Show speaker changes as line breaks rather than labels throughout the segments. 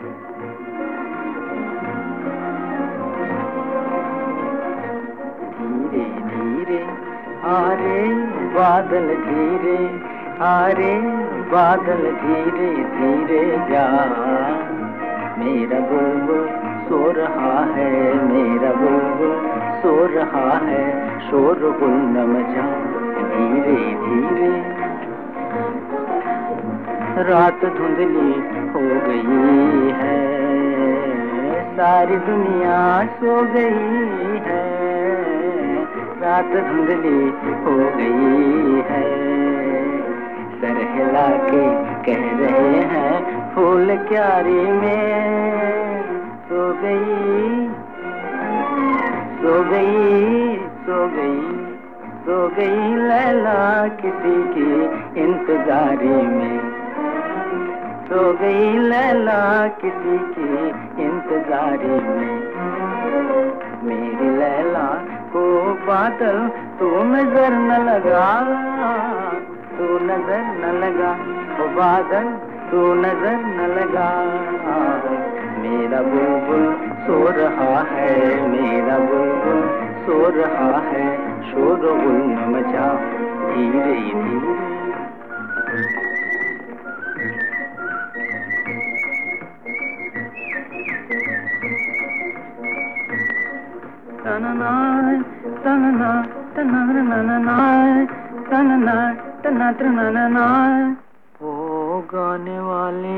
धीरे धीरे आ रे बादल, धीरे आ रे बादल, धीरे धीरे जा। मेरा बुलबुल सो रहा है, मेरा बुलबुल सो रहा है, शोरगुल न मचा। धीरे धीरे रात धुंधली हो गई है, सारी दुनिया सो गई है। रात धुंधली हो गई है, सर हिला के कह रहे हैं फूल क्यारी में सो गई, सो गई, सो गई, सो गई लैला किसी की इंतजारी में। सो गई लैला किसी की इंतजारी में। मेरी लैला को बादल तू नजर न लगा, तू नजर न लगा, ओ बादल तू नजर न लगा। मेरा बुलबुल सो रहा है, मेरा बुलबुल सो रहा है, शोरगुल न मचा। धीरे धीरे तनना तनना तनना तनना तनना तनना। ओ गाने वाले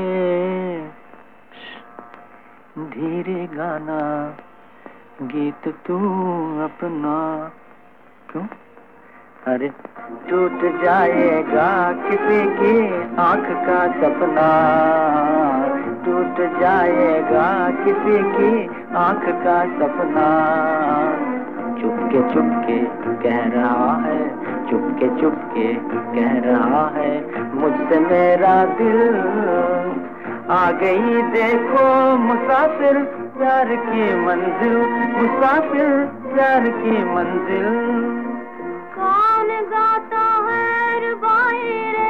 धीरे गाना, गीत तू अपना। क्यों? अरे टूट जाएगा किसी की आंख का सपना, टूट जाएगा किसी की आंख का सपना। चुपके चुपके कह रहा है, चुपके चुपके कह रहा है मुझसे मेरा दिल। आ गई देखो मुसाफिर प्यार की मंजिल, मुसाफिर प्यार की मंजिल।
कौन गाता है रुबाई रे,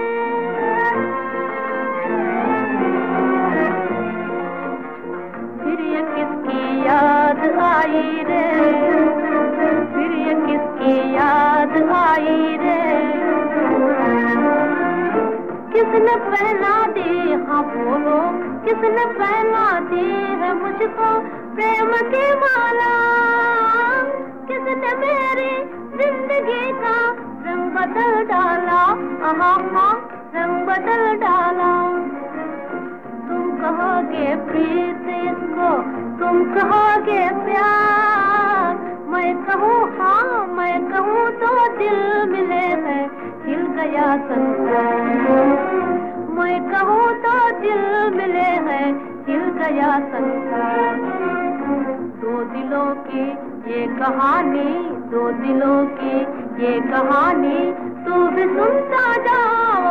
फिर ये किसकी याद आई रे, फिर ये किसकी याद आई रे। किसने पहना दी, हाँ बोलो, किसने पहना दी है मुझको प्रेम की माला। किसने मेरी जिंदगी का रंग बदल डाला, हाँ हाँ रंग बदल डाला। तुम कहोगे प्रीत इसको, तुम कहोगे प्यार, मैं कहूँ हाँ मैं कहूँ तो दिल मिले हैं हिल गया संसार। मैं कहूँ तो दिल मिले हैं हिल गया संसार। दो दिलों की ये कहानी, दो दिलों की ये कहानी, तू भी सुनता जा